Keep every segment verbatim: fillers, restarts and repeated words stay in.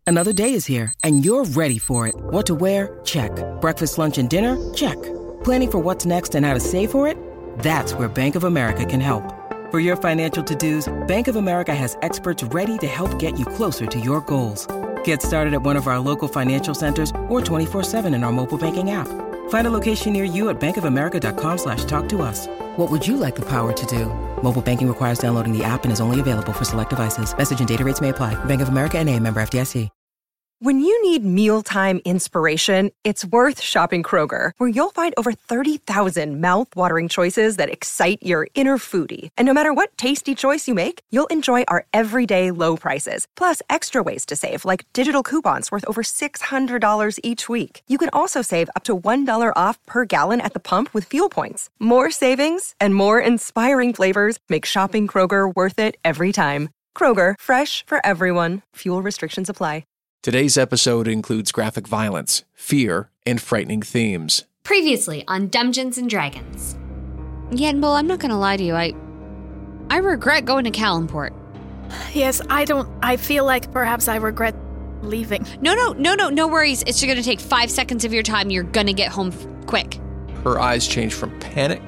Another day is here, and you're ready for it. What to wear? Check. Breakfast, lunch, and dinner? Check. Planning for what's next and how to save for it? That's where Bank of America can help. For your financial to-dos, Bank of America has experts ready to help get you closer to your goals. Get started at one of our local financial centers or twenty-four seven in our mobile banking app. Find a location near you at bankofamerica.com slash talk to us. What would you like the power to do? Mobile banking requires downloading the app and is only available for select devices. Message and data rates may apply. Bank of America N A, member F D I C. When you need mealtime inspiration, it's worth shopping Kroger, where you'll find over thirty thousand mouth-watering choices that excite your inner foodie. And no matter what tasty choice you make, you'll enjoy our everyday low prices, plus extra ways to save, like digital coupons worth over six hundred dollars each week. You can also save up to one dollar off per gallon at the pump with fuel points. More savings and more inspiring flavors make shopping Kroger worth it every time. Kroger, fresh for everyone. Fuel restrictions apply. Today's episode includes graphic violence, fear, and frightening themes. Previously on Dungeons and Dragons. Yenbul, I'm not going to lie to you. I I regret going to Calimport. Yes, I don't... I feel like perhaps I regret leaving. No, no, no, no, no worries. It's going to take five seconds of your time. You're going to get home f- quick. Her eyes change from panic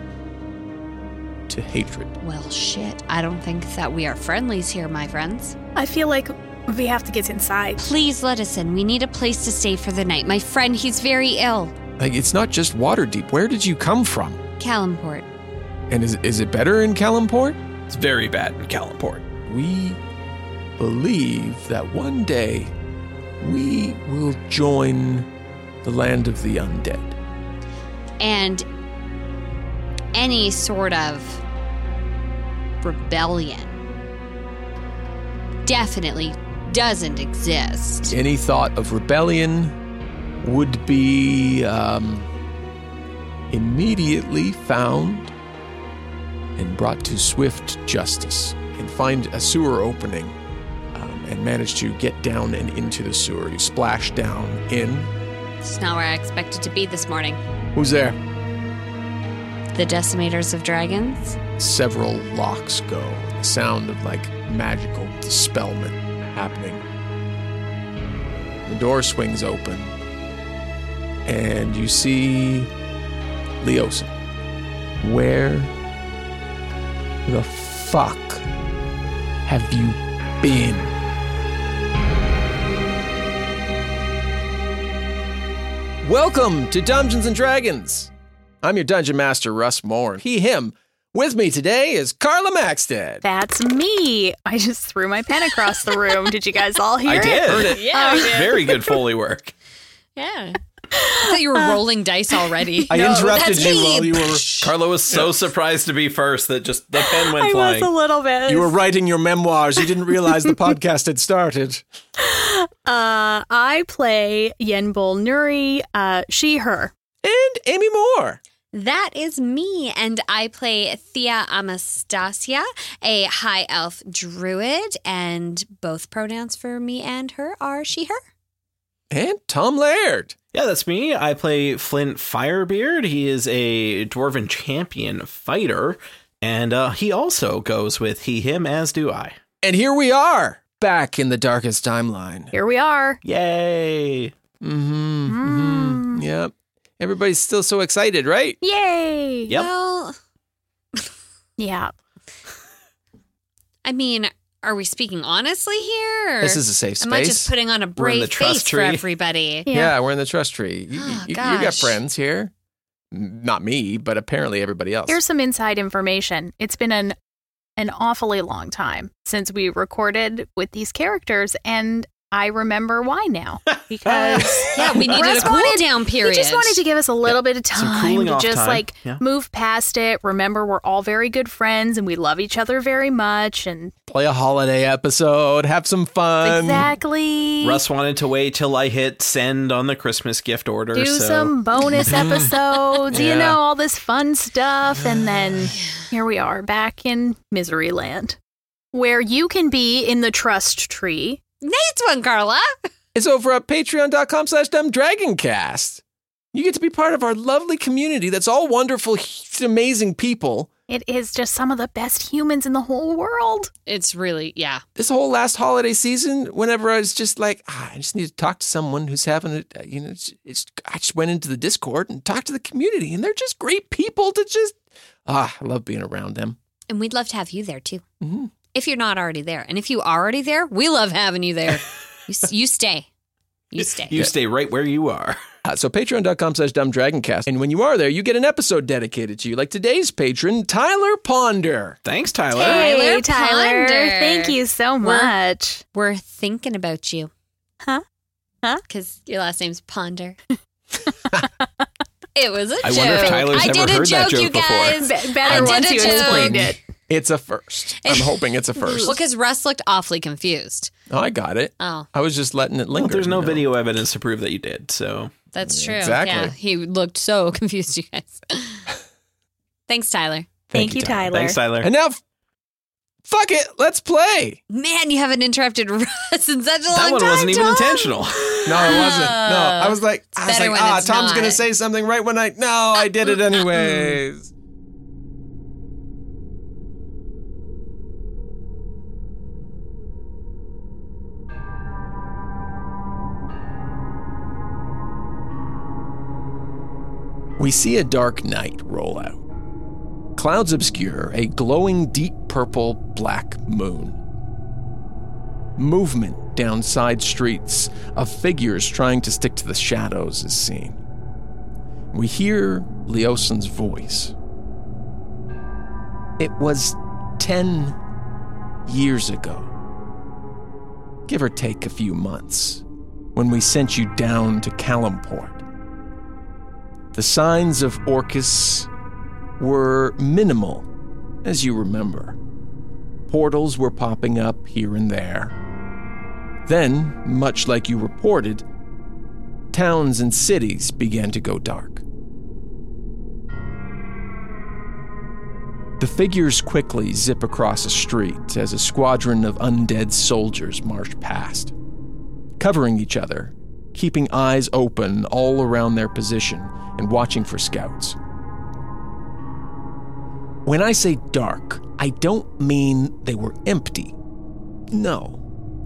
to hatred. Well, shit. I don't think that we are friendlies here, my friends. I feel like we have to get inside. Please let us in. We need a place to stay for the night. My friend, he's very ill. Like, it's not just Waterdeep. Where did you come from? Calimport. And is is it better in Calimport? It's very bad in Calimport. We believe that one day we will join the land of the undead. And any sort of rebellion definitely doesn't exist. Any thought of rebellion would be um, immediately found and brought to swift justice, and find a sewer opening um, and manage to get down and into the sewer. You splash down in. It's not where I expected to be this morning. Who's there? The Decimators of Dragons? Several locks go. The sound of like magical dispelment happening. The door swings open, and you see Leosin. Where the fuck have you been? Welcome to Dungeons and Dragons. I'm your Dungeon Master, Russ Moore. He, him. With me today is Carla Maxted. That's me. I just threw my pen across the room. Did you guys all hear I it? did. Heard it. Yeah, we did. Very good Foley work. Yeah. I thought you were rolling dice already. I No, interrupted that's you me. while you were... Carla was so surprised to be first that just the pen went I flying. was a little bit. You were writing your memoirs. You didn't realize the podcast had started. Uh, I play Yenbul Nuri, uh, she, her. And Amy Moore. That is me, and I play Thea Amastasia, a high elf druid, and both pronouns for me and her are she, her. And Tom Laird. Yeah, that's me. I play Flint Firebeard. He is a dwarven champion fighter, and uh, he also goes with he, him, as do I. And here we are, back in the darkest timeline. Here we are. Yay! Mm-hmm. Mm-hmm. Yep. Everybody's still so excited, right? Yay. Yep. Well, Yeah. I mean, are we speaking honestly here? Or This is a safe space. am I just putting on a We're in brave the trust face for tree. everybody? Yeah. Yeah, we're in the trust tree. You, Oh, you, you got gosh. friends here. N- Not me, but apparently everybody else. Here's some inside information. It's been an an awfully long time since we recorded with these characters, and I remember why now. Because Yeah, we needed Russ a cool wanted- down period. he just wanted to give us a little bit of Some time cooling to off just time. like Yeah. move past it. Remember, we're all very good friends and we love each other very much. And Play a holiday episode. Have some fun. exactly. Russ wanted to wait till I hit send on the Christmas gift order. Do so. some bonus episodes, you Yeah. know, all this fun stuff. And then here we are back in Misery Land, where you can be in the trust tree. Nice one, Carla. It's over at patreon.com slash dumbdragoncast. You get to be part of our lovely community that's all wonderful, amazing people It is just some of the best humans in the whole world. It's really, yeah. This whole last holiday season, whenever I was just like, ah, I just need to talk to someone who's having it, you know, it's, it's, I just went into the Discord and talked to the community, and they're just great people to just, ah, I love being around them. And we'd love to have you there, too. Mm-hmm. If you're not already there. And if you are already there, we love having you there. you, you stay. You stay. You stay right where you are. Uh, so patreon.com slash dumbdragoncast. And when you are there, you get an episode dedicated to you, like today's patron, Tyler Ponder. Thanks, Tyler. Hey, Tyler Tyler. Ponder. Thank you so much. We're, we're thinking about you. Huh? Huh? Because your last name's Ponder. It was a I joke. wonder if Tyler's I ever did a heard that joke, you joke before. guys. Be- better I did once a you joke. explained it. It's a first. I'm hoping it's a first. Well, because Russ looked awfully confused. Oh, I got it. Oh. I was just letting it linger. Well, there's no you know? video evidence to prove that you did, so. That's true. Exactly. Yeah, he looked so confused, you guys. Thanks, Tyler. Thank, Thank you, you, Tyler. Thanks, Tyler. And now, f- fuck it, let's play. Man, you haven't interrupted Russ in such a long time. That one wasn't even Tom. intentional. No, it wasn't. No, I was like, I was better like, when ah, it's Tom's not. going to say something right when I, no, I did it anyways. We see a dark night roll out. Clouds obscure a glowing deep purple black moon. Movement down side streets of figures trying to stick to the shadows is seen. We hear Leosin's voice. It was ten years ago, give or take a few months, when we sent you down to Calimport. The signs of Orcus were minimal, as you remember. Portals were popping up here and there. Then, much like you reported, towns and cities began to go dark. The figures quickly zip across a street as a squadron of undead soldiers march past, covering each other, keeping eyes open all around their position and watching for scouts. When I say dark, I don't mean they were empty. No.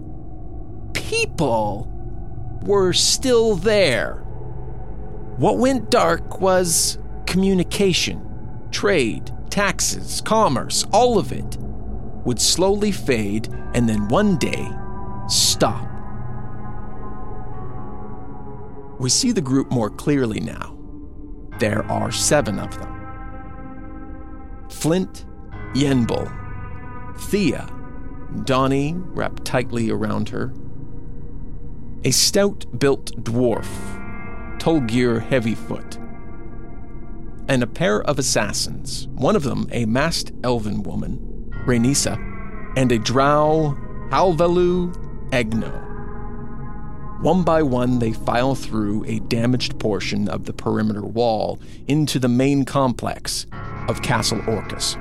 People were still there. What went dark was communication, trade, taxes, commerce, all of it would slowly fade and then one day stop. We see the group more clearly now. There are seven of them. Flint, Yenbul, Thea, Donnie wrapped tightly around her, a stout-built dwarf, Tolgir Heavyfoot, and a pair of assassins, one of them a masked elven woman, Rhaenissa, and a drow, Halvalu Egno. One by one, they file through a damaged portion of the perimeter wall into the main complex of Castle Orcus.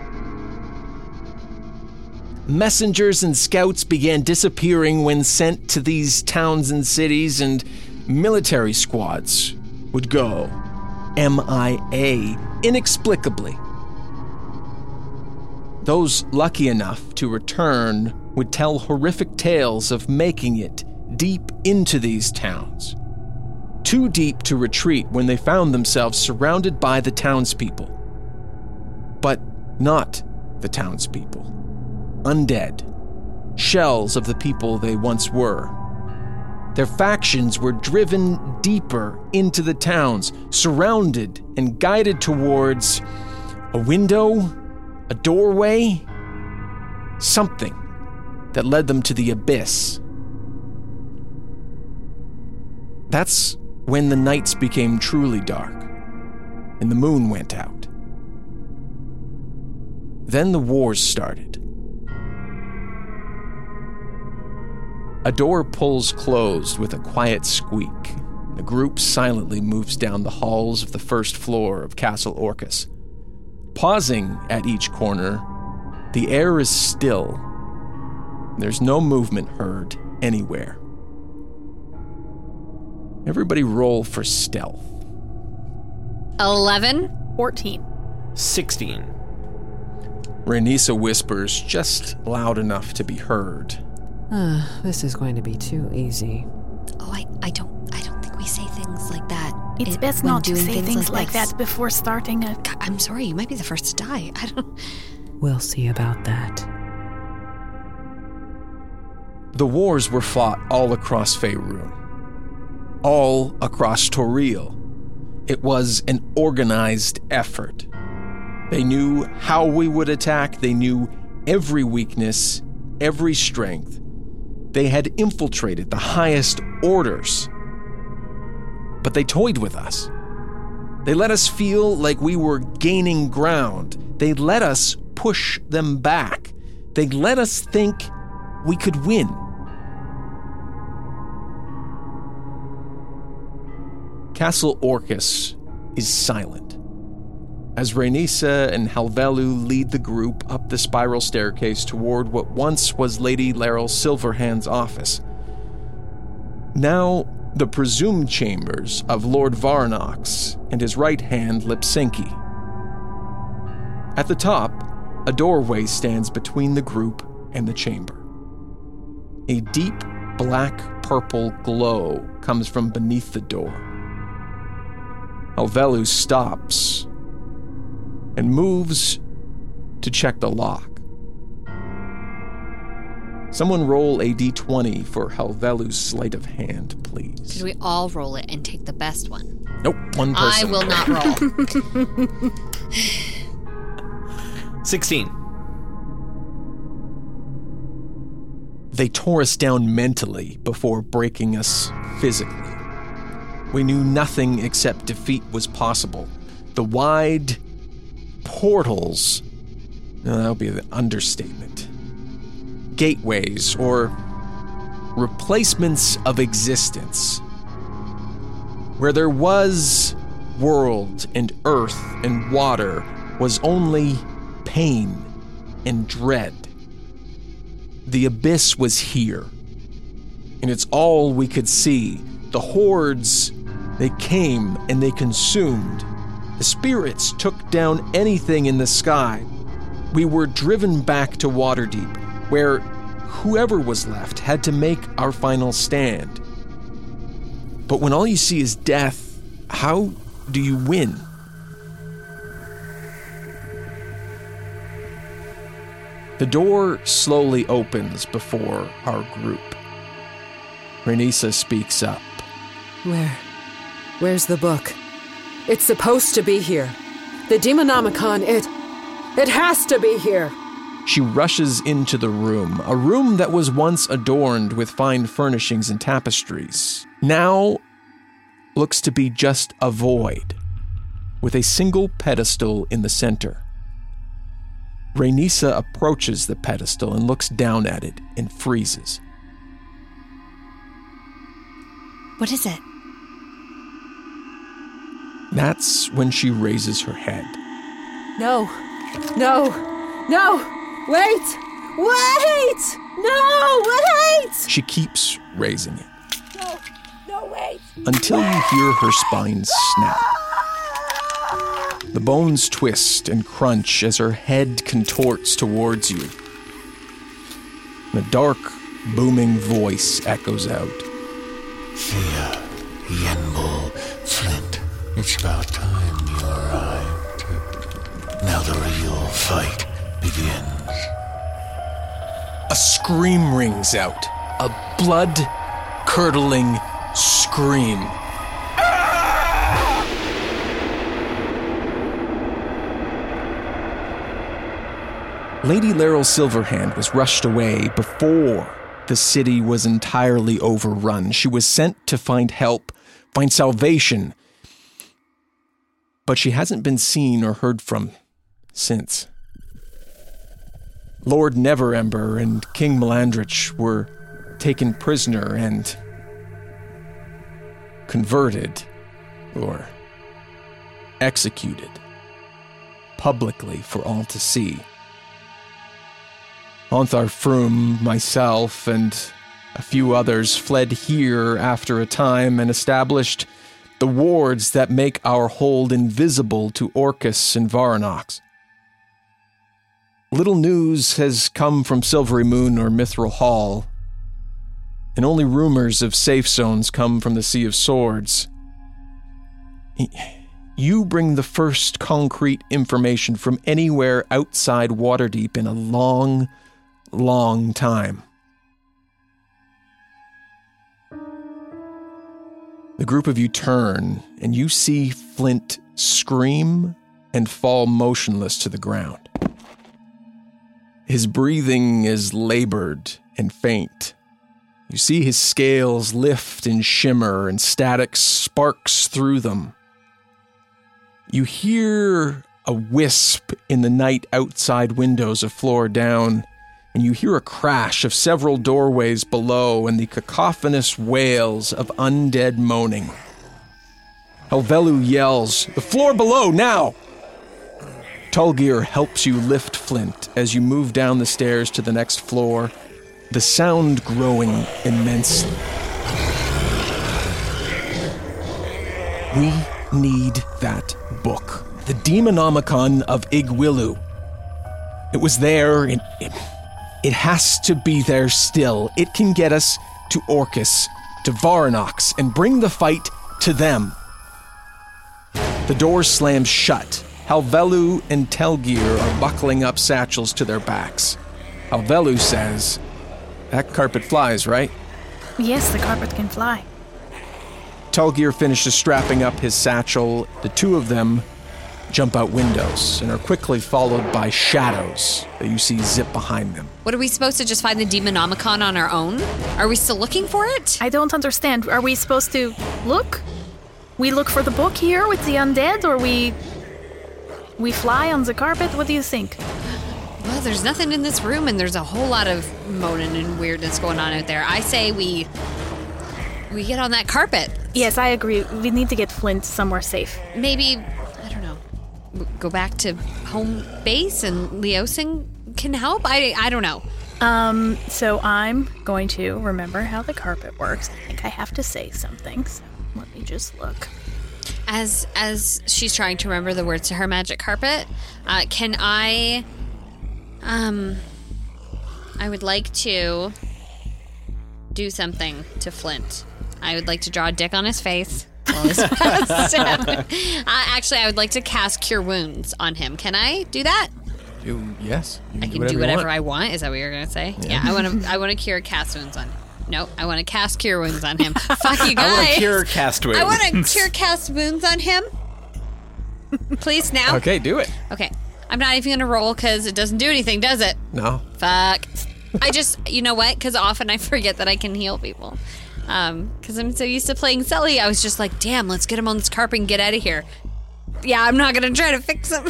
Messengers and scouts began disappearing when sent to these towns and cities, and military squads would go M I A inexplicably. Those lucky enough to return would tell horrific tales of making it deep into these towns. Too deep to retreat when they found themselves surrounded by the townspeople. But not the townspeople. Undead. Shells of the people they once were. Their factions were driven deeper into the towns, surrounded and guided towards a window, a doorway, something that led them to the abyss. That's when the nights became truly dark, and the moon went out. Then the wars started. A door pulls closed with a quiet squeak. The group silently moves down the halls of the first floor of Castle Orcus. Pausing at each corner, the air is still. There's no movement heard anywhere. Everybody roll for stealth. eleven. fourteen. sixteen. Rhaenys whispers just loud enough to be heard. Uh, this is going to be too easy. Oh, I, I don't I don't think we say things like that. It's it, best when not to doing say things, things like, like this. that before starting a... God, I'm sorry, you might be the first to die. I don't... We'll see about that. The wars were fought all across Faerun, all across Toril. It was an organized effort. They knew how we would attack. They knew every weakness, every strength. They had infiltrated the highest orders. But they toyed with us. They let us feel like we were gaining ground. They let us push them back. They let us think we could win. Castle Orcus is silent. As Rhaenys and Helvellyn lead the group up the spiral staircase toward what once was Lady Laeral Silverhand's office. Now, the presumed chambers of Lord Varnox and his right hand Lipsinki. At the top, a doorway stands between the group and the chamber. A deep black-purple glow comes from beneath the door. Helvellyn stops and moves to check the lock. Someone roll a d twenty for Helvellyn's sleight of hand, please. Should we all roll it and take the best one? Nope, one person. I will not roll. sixteen. They tore us down mentally before breaking us physically. We knew nothing except defeat was possible. The wide portals, no, that would be the understatement. Gateways or replacements of existence. Where there was world and earth and water was only pain and dread. The abyss was here, and it's all we could see. The hordes, they came and they consumed. The spirits took down anything in the sky. We were driven back to Waterdeep, where whoever was left had to make our final stand. But when all you see is death, how do you win? The door slowly opens before our group. Rhaenys speaks up. Where? Where's the book? It's supposed to be here. The Demonomicon, it... It has to be here. She rushes into the room, a room that was once adorned with fine furnishings and tapestries. Now looks to be just a void, with a single pedestal in the center. Rhaenys approaches the pedestal and looks down at it and freezes. What is it? That's when she raises her head. No. No. No. Wait. Wait. No, wait. She keeps raising it. No. No, wait. Until you hear her spine snap. The bones twist and crunch as her head contorts towards you. And a dark, booming voice echoes out. Thea, Yenbul, Flint, it's about time you arrived. Now the real fight begins. A scream rings out. A blood-curdling scream. Lady Laeral Silverhand was rushed away before the city was entirely overrun. She was sent to find help, find salvation. But she hasn't been seen or heard from since. Lord Neverember and King Melandrich were taken prisoner and converted or executed publicly for all to see. Onthar Froom, myself, and a few others fled here after a time and established the wards that make our hold invisible to Orcus and Varnox. little news has come from Silvery Moon or Mithril Hall, and only rumors of safe zones come from the Sea of Swords. You bring the first concrete information from anywhere outside Waterdeep in a long, long time. The group of you turn, and you see Flint scream and fall motionless to the ground. His breathing is labored and faint. You see his scales lift and shimmer, and static sparks through them. You hear a wisp in the night outside windows a floor down, and you hear a crash of several doorways below and the cacophonous wails of undead moaning. Helvelu yells, "The floor below, now!" Tulgir helps you lift Flint as you move down the stairs to the next floor, the sound growing immensely. We need that book, the Demonomicon of Igwilu. It was there, and it, it has to be there still. It can get us to Orcus, to Varanox, and bring the fight to them. The door slams shut. Helvelu and Telgir are buckling up satchels to their backs. Helvelu says, "That carpet flies, right?" Yes, the carpet can fly. Tulgir finishes strapping up his satchel. The two of them jump out windows and are quickly followed by shadows that you see zip behind them. What, are we supposed to just find the Demonomicon on our own? Are we still looking for it? I don't understand. Are we supposed to look? We look for the book here with the undead, or we... we fly on the carpet? What do you think? Well, there's nothing in this room, and there's a whole lot of moaning and weirdness going on out there. I say we... we get on that carpet. Yes, I agree. We need to get Flint somewhere safe. Maybe, I don't know, go back to home base and Leosing can help? I, I don't know. Um, so I'm going to remember how the carpet works. I think I have to say something, so let me just look. As as she's trying to remember the words to her magic carpet, uh, can I, um, I would like to do something to Flint. I would like to draw a dick on his face. While he's passed out. uh, actually, I would like to cast Cure Wounds on him. Can I do that? You, yes. You I can do do whatever whatever I want. Is that what you're going to say? Yeah. yeah, I want to I want to cure cast wounds on him. No, I want to cast Cure Wounds on him. Fuck you guys. I want to cure cast wounds. I want to cure cast wounds on him. Please, now. Okay, do it. Okay. I'm not even going to roll because it doesn't do anything, does it? No. Fuck. I just, you know what? Because often I forget that I can heal people. Um, because I'm so used to playing Sully, I was just like, damn, let's get him on this carpet and get out of here. Yeah, I'm not going to try to fix him.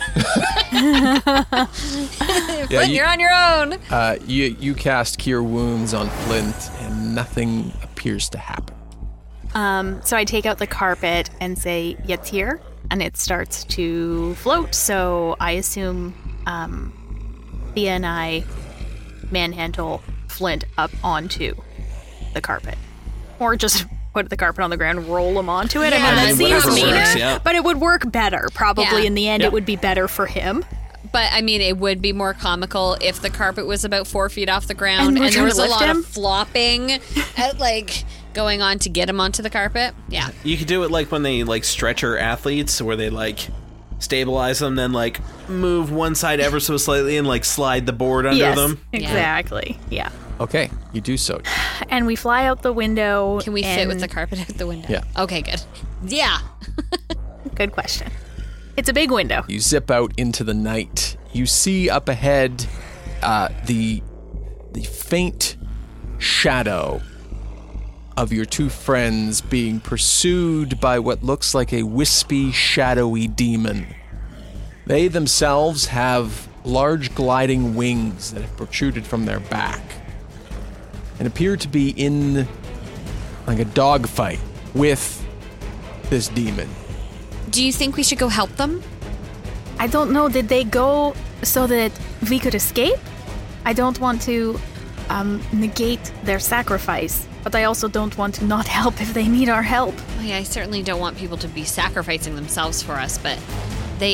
Flint, yeah, you, you're on your own. Uh, you, you cast Cure Wounds on Flint, and nothing appears to happen. Um, so I take out the carpet and say, Yatir, and it starts to float. So I assume um, Thea and I manhandle Flint up onto the carpet. Or just put the carpet on the ground, roll him onto it. Yeah, I mean, that seems whatever meaner, works, yeah. but it would work better. Probably Yeah. in the end, Yep. it would be better for him. But, I mean, it would be more comical if the carpet was about four feet off the ground And and, we're there trying was to a lift lot him? of flopping, at, like, going on to get him onto the carpet. Yeah. You could do it like when they like stretcher athletes, where they like stabilize them, then like move one side ever so slightly and like slide the board under yes, them. exactly. Yeah. Okay, you do so. And we fly out the window. Can we fit with the carpet out the window? Yeah. Okay, good. Yeah. Good question. It's a big window. You zip out into the night. You see up ahead uh, the the faint shadow of your two friends being pursued by what looks like a wispy, shadowy demon. They themselves have large gliding wings that have protruded from their back and appear to be in like a dogfight with this demon. Do you think we should go help them? I don't know. Did they go so that we could escape? I don't want to um, negate their sacrifice, but I also don't want to not help if they need our help. Well, yeah, I certainly don't want people to be sacrificing themselves for us, but they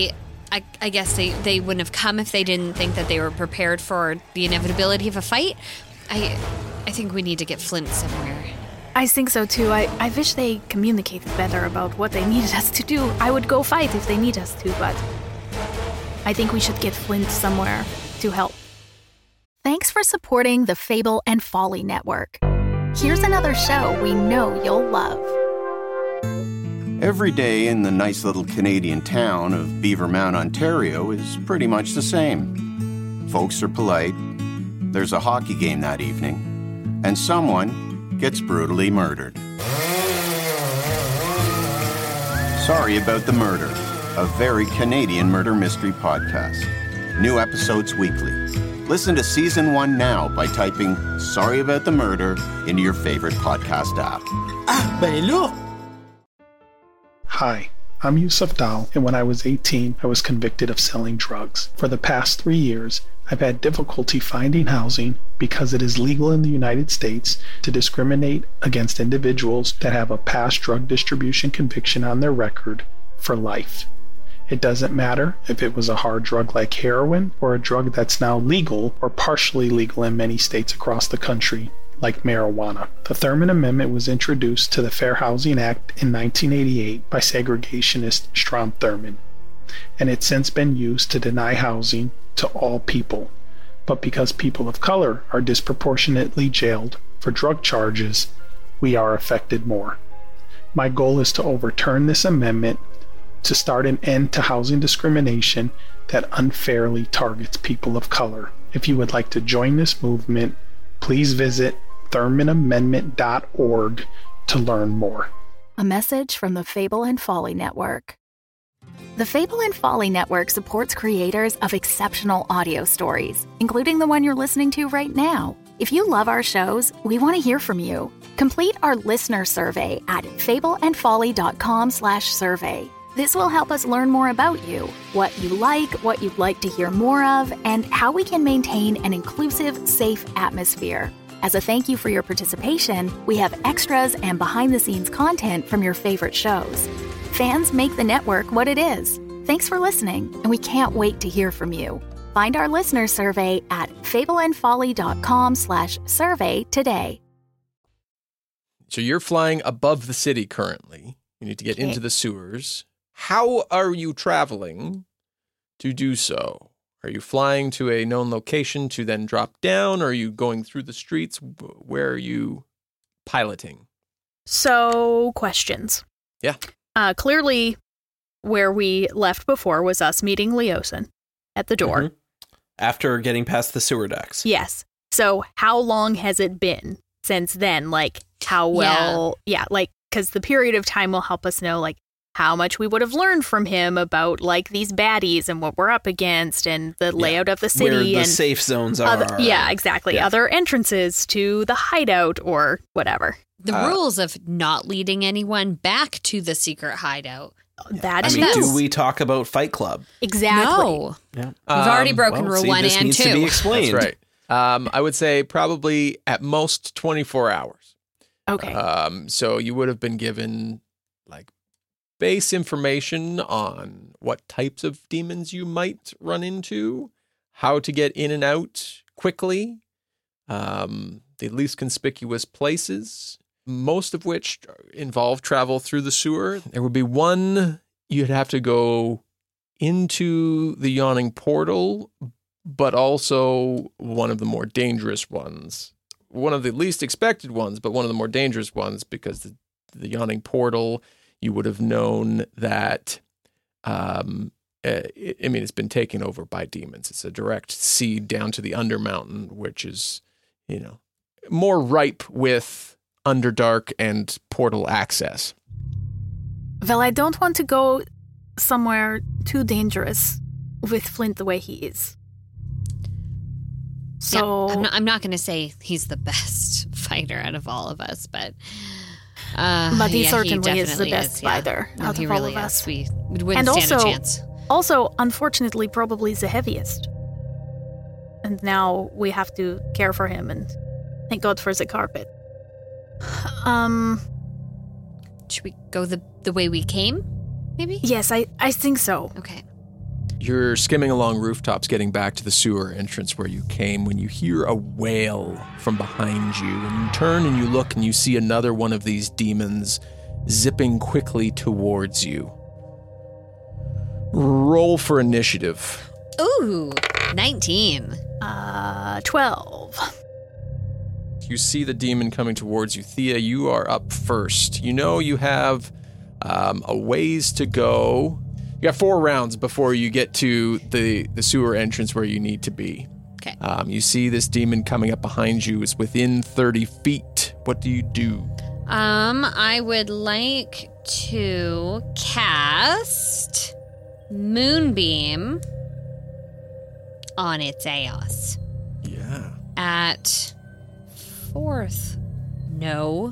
I, I guess they, they wouldn't have come if they didn't think that they were prepared for the inevitability of a fight. I I think we need to get Flint somewhere. I think so too. I, I wish they communicated better about what they needed us to do. I would go fight if they need us to, but I think we should get Flint somewhere to help. Thanks for supporting the Fable and Folly Network. Here's another show we know you'll love. Every day in the nice little Canadian town of Beavermount, Ontario is pretty much the same. Folks are polite, there's a hockey game that evening, and someone gets brutally murdered. Sorry About the Murder, a very Canadian murder mystery podcast. New episodes weekly. Listen to Season one now by typing Sorry About the Murder into your favorite podcast app. Ah, ben là! Hi, I'm Yusuf Dal, and when I was eighteen, I was convicted of selling drugs. For the past three years, I've had difficulty finding housing because it is legal in the United States to discriminate against individuals that have a past drug distribution conviction on their record for life. It doesn't matter if it was a hard drug like heroin or a drug that's now legal or partially legal in many states across the country, like marijuana. The Thurman Amendment was introduced to the Fair Housing Act in nineteen eighty-eight by segregationist Strom Thurmond, and it's since been used to deny housing to all people. But because people of color are disproportionately jailed for drug charges, we are affected more. My goal is to overturn this amendment to start an end to housing discrimination that unfairly targets people of color. If you would like to join this movement, please visit thurman amendment dot org to learn more. A message from the Fable and Folly Network. The Fable and Folly Network supports creators of exceptional audio stories, including the one you're listening to right now. If you love our shows, we want to hear from you. Complete our listener survey at fableandfolly.com slash survey. This will help us learn more about you, what you like, what you'd like to hear more of, and how we can maintain an inclusive, safe atmosphere. As a thank you for your participation, we have extras and behind-the-scenes content from your favorite shows. Fans make the network what it is. Thanks for listening, and we can't wait to hear from you. Find our listener survey at fableandfolly.com slash survey today. So you're flying above the city currently. You need to get into the sewers. How are you traveling to do so? Are you flying to a known location to then drop down? Or are you going through the streets? Where are you piloting? So, questions. Yeah. Uh, clearly, where we left before was us meeting Leosin at the door. Mm-hmm. After getting past the sewer decks. Yes. So, how long has it been since then? Like, how well... Yeah, yeah like, because the period of time will help us know, like, how much we would have learned from him about, like, these baddies and what we're up against and the layout yeah, of the city. Where the and safe zones are. Other, yeah, exactly. Yeah. Other entrances to the hideout or whatever. The uh, rules of not leading anyone back to the secret hideout. Yeah. That I is. mean, do we talk about Fight Club? Exactly. No. Yeah. We've um, already broken well, rule see, one this and needs two. To be explained. That's right. Um, I would say probably at most twenty-four hours. Okay. Um, so you would have been given like base information on what types of demons you might run into, how to get in and out quickly, um, the least conspicuous places, most of which involve travel through the sewer. There would be one you'd have to go into the yawning portal, but also one of the more dangerous ones. One of the least expected ones, but one of the more dangerous ones, because the, the yawning portal, you would have known that, um, uh, I mean, it's been taken over by demons. It's a direct seed down to the Undermountain, which is, you know, more ripe with Underdark and portal access. Well, I don't want to go somewhere too dangerous with Flint the way he is. So yeah, I'm not, I'm not going to say he's the best fighter out of all of us, but uh, but he yeah, certainly he is the best is, yeah. fighter no, out he of really all of is. us. We would wouldn't and stand also, a chance. Also, unfortunately, probably the heaviest. And now we have to care for him, and thank God for the carpet. Um, should we go the the way we came? Maybe. Yes, I I think so. Okay. You're skimming along rooftops getting back to the sewer entrance where you came when you hear a wail from behind you. And you turn and you look and you see another one of these demons zipping quickly towards you. Roll for initiative. Ooh, nineteen. Uh, twelve. You see the demon coming towards you. Thea, you are up first. You know you have um, a ways to go. You got four rounds before you get to the, the sewer entrance where you need to be. Okay. Um, you see this demon coming up behind you. It's within thirty feet. What do you do? Um, I would like to cast Moonbeam on its ass. Yeah. At fourth, no,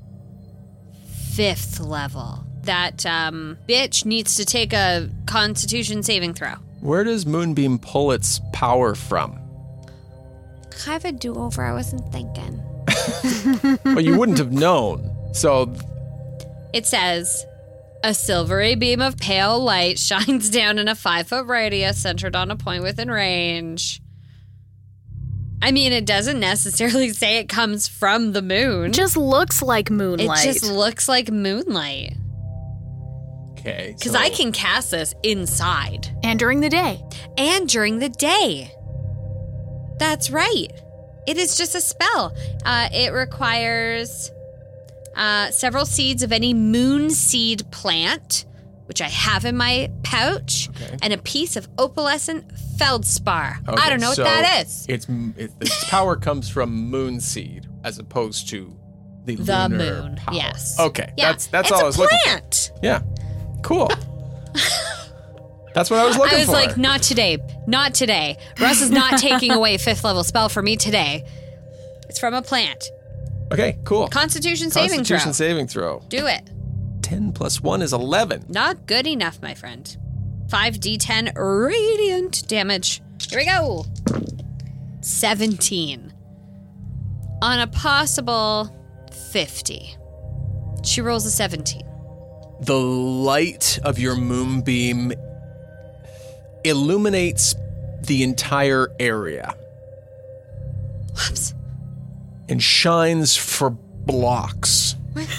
fifth level. That um, bitch needs to take a Constitution saving throw. Where does Moonbeam pull its power from? Have a do-over, I wasn't thinking. Well, you wouldn't have known. So It says, a silvery beam of pale light shines down in a five-foot radius centered on a point within range. I mean, it doesn't necessarily say it comes from the moon. Just looks like moonlight. It just looks like moonlight. Okay. Because so I can cast this inside. And during the day. And during the day. That's right. It is just a spell. Uh, it requires uh, several seeds of any moon seed plant, which I have in my pouch, Okay. and a piece of opalescent feldspar. Okay, I don't know so what that is. It's it, its power comes from moonseed as opposed to the, The lunar moon, power. yes. Okay, Yeah, that's that's it's all a I was looking plant. for. Yeah, cool. That's what I was looking for. I was for. like, not today. Not today. Russ is not taking away a fifth level spell for me today. It's from a plant. Okay, cool. Constitution saving Constitution throw. saving throw. Do it. ten plus one is eleven. Not good enough, my friend. five d ten radiant damage. Here we go. seventeen. On a possible fifty. She rolls a seventeen. The light of your moonbeam illuminates the entire area. Whoops. And shines for blocks.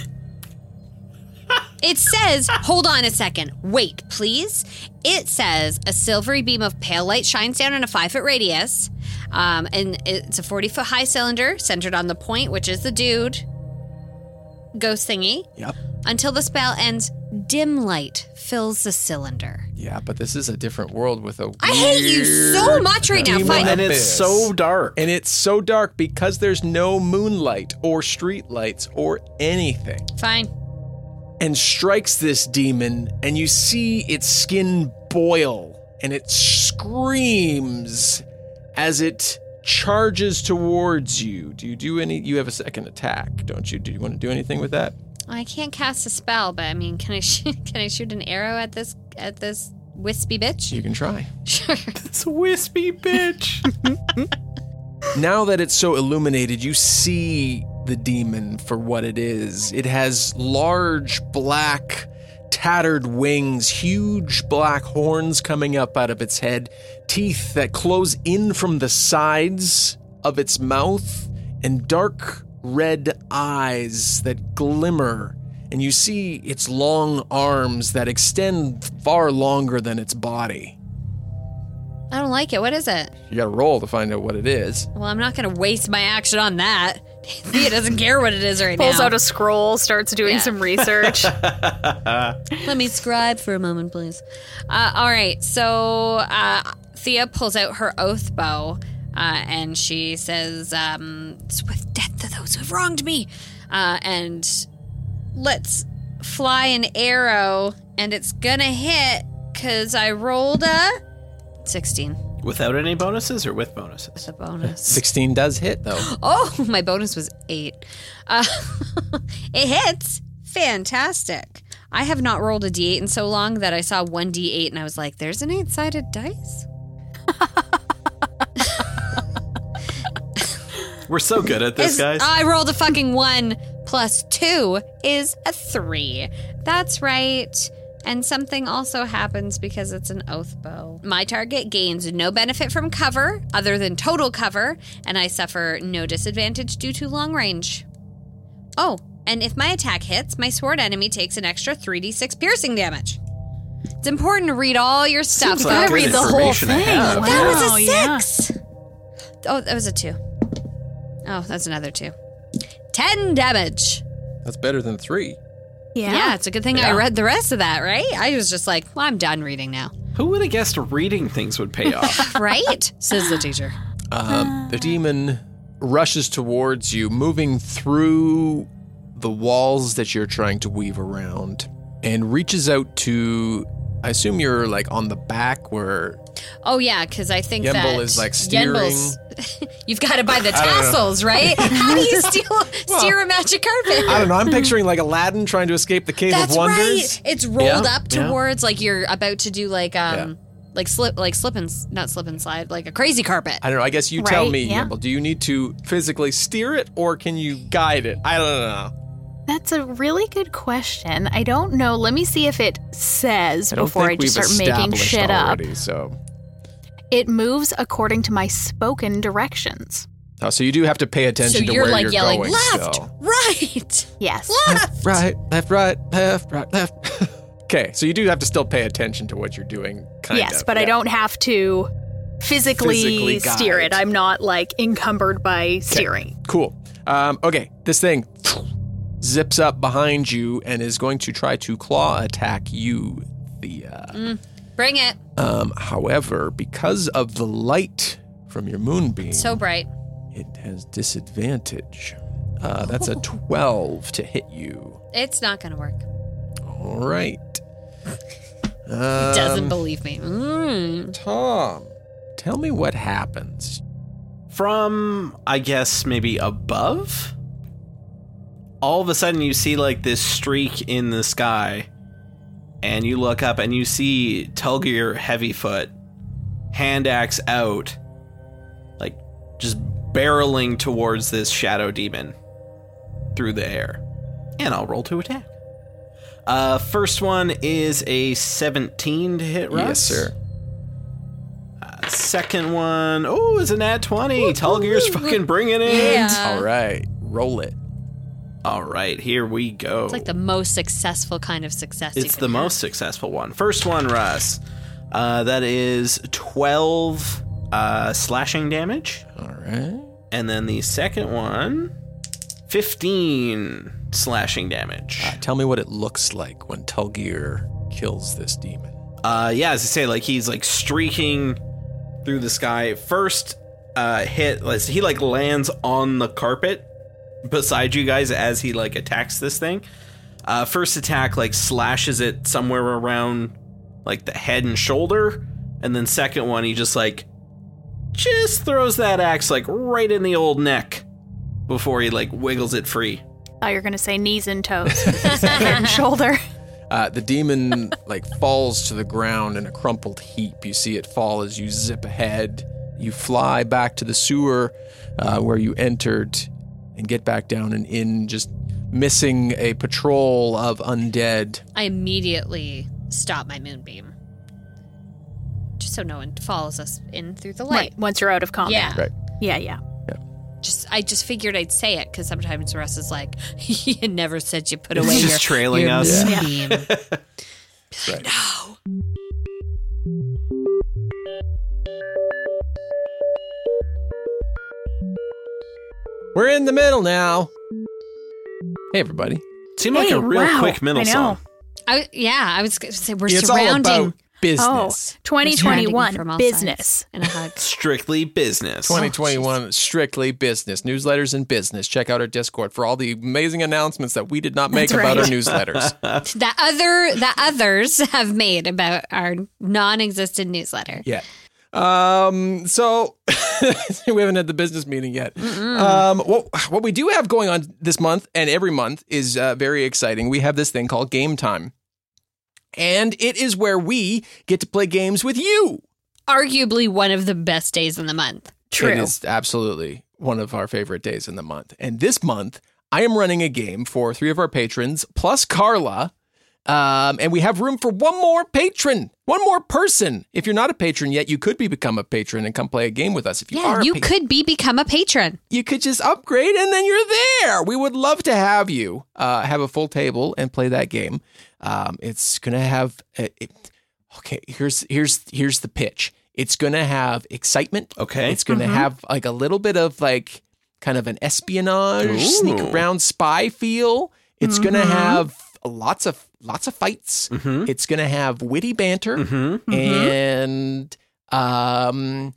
It says, hold on a second. Wait, please. It says a silvery beam of pale light shines down in a five foot radius. Um, and it's a forty foot high cylinder centered on the point, which is the dude ghost thingy. Yep. Until the spell ends, dim light fills the cylinder. Yeah, but this is a different world with a weird I hate you so much right now. Fine. And it's so dark. And it's so dark because there's no moonlight or street lights or anything. Fine. And strikes this demon, and you see its skin boil, and it screams as it charges towards you. Do you do any? You have a second attack, don't you? Do you want to do anything with that? I can't cast a spell, but I mean, can I sh- can I shoot an arrow at this at this wispy bitch? You can try. Sure. This wispy bitch. Now that it's so illuminated, you see the demon for what it is. It has large, black, tattered wings, huge black horns coming up out of its head, teeth that close in from the sides of its mouth, and dark red eyes that glimmer. And you see its long arms that extend far longer than its body. I don't like it. What is it? You gotta roll to find out what it is. Well, I'm not going to waste my action on that. Thea doesn't care what it is right Pulls now. out a scroll, starts doing Yeah. some research. Let me scribe for a moment, please. Uh, all right, so uh, Thea pulls out her oath bow, uh, and she says, um, "Swift death to those who've wronged me," uh, and let's fly an arrow, and it's gonna hit because I rolled a sixteen. Without any bonuses or with bonuses? With a bonus. sixteen does hit, though. Oh, my bonus was eight. Uh, it hits. Fantastic. I have not rolled a d eight in so long that I saw one d eight and I was like, there's an eight-sided dice? We're so good at this, It's- guys. I rolled a fucking one plus two is a three. That's right. And something also happens because it's an oath bow. My target gains no benefit from cover other than total cover, and I suffer no disadvantage due to long range. Oh, and if my attack hits, my sword enemy takes an extra three d six piercing damage. It's important to read all your stuff. Seems like Gotta read the whole thing. Wow. That was a yeah. six. Oh, that was a two. Oh, that's another two. Ten damage. That's better than three. Yeah. Yeah, it's a good thing Yeah. I read the rest of that, right? I was just like, well, I'm done reading now. Who would have guessed reading things would pay off? Right? Says the teacher. Um, the demon rushes towards you, moving through the walls that you're trying to weave around, and reaches out to, I assume you're like on the back where... Oh, yeah, because I think Yembel that... is, like, steering. Yenbel's- You've got to buy the I don't know. tassels, right? How do you steal, steer a magic carpet? I don't know, I'm picturing like Aladdin trying to escape the Cave That's of Wonders. right. It's rolled Yeah, up yeah. towards, like, you're about to do, like, um... Like slip, like slip and s- not slip and slide, like a crazy carpet. I don't know, I guess you tell Right, me, yeah. Yembel. Do you need to physically steer it or can you guide it? I don't know. That's a really good question. I don't know. Let me see if it says I don't before I think just we've start making established shit already, up. So. It moves according to my spoken directions. Oh, so you do have to pay attention So to you're where like you're yelling going left, still. right, Yes. left. Right, left, right, left, right, left. Okay, so you do have to still pay attention to what you're doing, kind yes, of. but I yeah. don't have to physically, Physically steer guide. it. I'm not like encumbered by steering. Cool. Um, okay, this thing zips up behind you and is going to try to claw attack you, Thea. Mm, bring it. Um, however, because of the light from your moonbeam, So bright. it has disadvantage. Uh, that's a twelve to hit you. It's not going to work. All right. He doesn't Um, believe me. Mm. Tom, tell me what happens. From, I guess, maybe above? All of a sudden you see like this streak in the sky, and you look up and you see Telgear Heavyfoot, hand axe out, like just barreling towards this shadow demon through the air. And I'll roll to attack. Uh, first one is a seventeen to hit Russ. Yes, sir. Uh, second one, oh, it's a nat twenty. Telgear's fucking bringing it. Yeah. All right, roll it. All right, here we go. It's like the most successful kind of success. you It's can the have. most successful one. First one, Russ. Uh, that is twelve uh, slashing damage. All right. And then the second one, fifteen slashing damage. Uh, tell me what it looks like when Telgear kills this demon. Uh, yeah, as I say, like he's like streaking through the sky. First uh, hit, like, he like lands on the carpet beside you guys as he like attacks this thing. Uh, first attack like slashes it somewhere around like the head and shoulder, and then second one he just like just throws that axe like right in the old neck before he like wiggles it free. Oh, you're going to say knees and toes. Head and shoulder. Uh, the demon like falls to the ground in a crumpled heap. You see it fall as you zip ahead. You fly back to the sewer uh, where you entered and get back down and in, just missing a patrol of undead. I immediately stop my moonbeam. Just so no one follows us in through the light. Right. Once you're out of combat. Yeah. Right. Yeah, yeah. Just I just figured I'd say it because sometimes Russ is like, you never said you put It's away just your, trailing your us. moonbeam. Right. No. We're in the middle now. Hey, everybody. Seemed like Hey, a real wow, quick middle I know. song. I, yeah, I was going to say we're It's all surrounding. about business. Oh, twenty twenty-one, from all business. sides in a hug. Strictly business. twenty twenty-one, strictly business. Newsletters and business. Check out our Discord for all the amazing announcements that we did not make That's about our right. newsletters. that other that others have made about our non-existent newsletter. Yeah. Um, so we haven't had the business meeting yet. Um, what, what we do have going on this month and every month is uh, very exciting. We have this thing called Game Time. And it is where we get to play games with you. Arguably one of the best days in the month. True. It is absolutely one of our favorite days in the month. And this month, I am running a game for three of our patrons, plus Carla. Um, and we have room for one more patron, one more person. If you're not a patron yet, you could be become a patron and come play a game with us. If you yeah, are, a you pa- could be become a patron. You could just upgrade and then you're there. We would love to have you uh, have a full table and play that game. Um, it's gonna have. Uh, it, okay, here's here's here's the pitch. It's gonna have excitement. Okay, it's gonna mm-hmm. have like a little bit of like kind of an espionage, Ooh. sneak around spy feel. It's Mm-hmm. gonna have lots of lots of fights. Mm-hmm. It's gonna have witty banter Mm-hmm. and um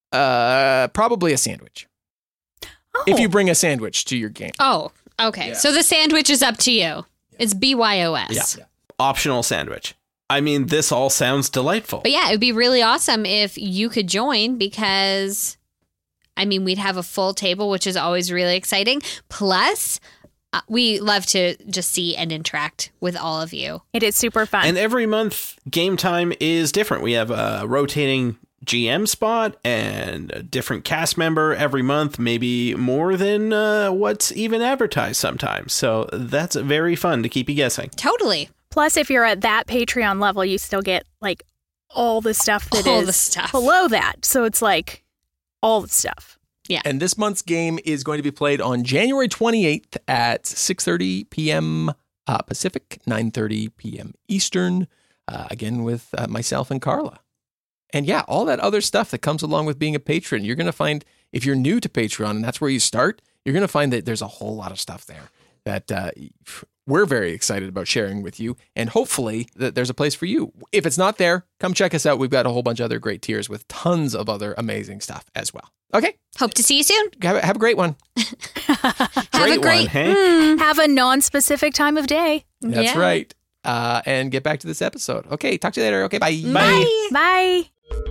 uh probably a sandwich. Oh. If you bring a sandwich to your game. Oh, okay. Yeah. So the sandwich is up to you. It's B Y O S. Yeah. Optional sandwich. I mean, this all sounds delightful. But yeah, it would be really awesome if you could join because, I mean, we'd have a full table, which is always really exciting. Plus, uh, we love to just see and interact with all of you. It is super fun. And every month, game time is different. We have a rotating G M spot and a different cast member every month, maybe more than uh, what's even advertised sometimes. So that's very fun to keep you guessing. Totally. Plus, if you're at that Patreon level, you still get like all the stuff that All is the stuff. below that. So it's like all the stuff. Yeah. And this month's game is going to be played on January twenty-eighth at six thirty p.m. Uh, Pacific, nine thirty p.m. Eastern, uh, again with uh, myself and Carla. And yeah, all that other stuff that comes along with being a patron. You're going to find, if you're new to Patreon and that's where you start, you're going to find that there's a whole lot of stuff there that uh, we're very excited about sharing with you. And hopefully that there's a place for you. If it's not there, come check us out. We've got a whole bunch of other great tiers with tons of other amazing stuff as well. Okay. Hope to see you soon. Have a, have a great one. Have Great a great one, hey? Mm. Have a non-specific time of day. That's Yeah. right. Uh, and get back to this episode. Okay. Talk to you later. Okay. Bye. Bye. Bye.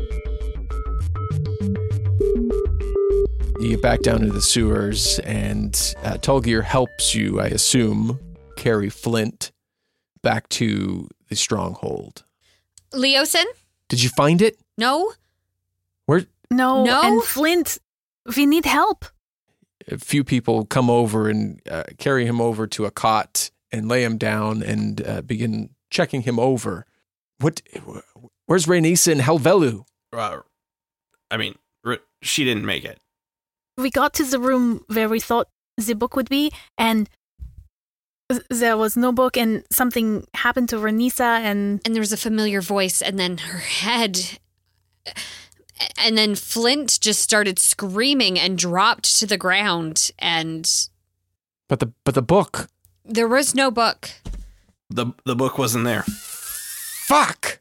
You get back down to the sewers, and uh, Tulgir helps you, I assume, carry Flint back to the stronghold. Leosin? Did you find it? No? Where No. No? And Flint, we need help. a few people come over and uh, carry him over to a cot and lay him down and uh, begin checking him over. What? Where's Rhaenys and Helvelu? Uh, I mean, r- she didn't make it. We got to the room where we thought the book would be, and th- there was no book, and something happened to Rhaenys, and... And there was a familiar voice, and then her head... And then Flint just started screaming and dropped to the ground, and... But the but the book. There was no book. The the book wasn't there. Fuck!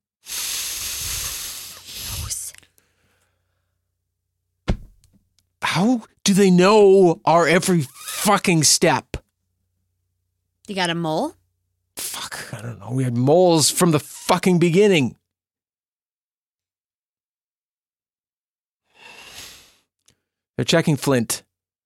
How do they know our every fucking step? You got a mole? Fuck, I don't know. We had moles from the fucking beginning. They're checking Flint.